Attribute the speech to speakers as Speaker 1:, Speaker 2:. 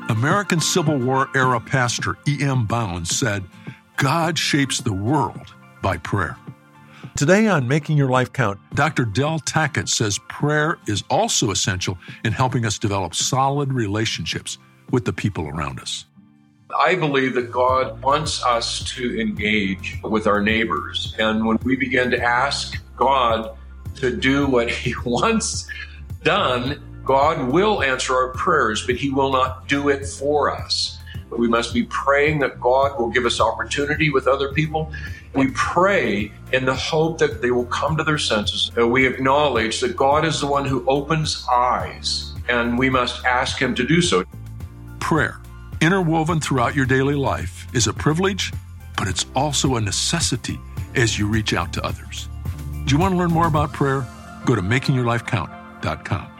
Speaker 1: American Civil War era pastor E.M. Bounds said, God shapes the world by prayer. Today on Making Your Life Count, Dr. Del Tackett says prayer is also essential in helping us develop solid relationships with the people around us.
Speaker 2: I believe that God wants us to engage with our neighbors. And when we begin to ask God to do what He wants done, God will answer our prayers, but He will not do it for us. We must be praying that God will give us opportunity with other people. We pray in the hope that they will come to their senses. We acknowledge that God is the one who opens eyes, and we must ask Him to do so.
Speaker 1: Prayer, interwoven throughout your daily life, is a privilege, but it's also a necessity as you reach out to others. Do you want to learn more about prayer? Go to makingyourlifecount.com.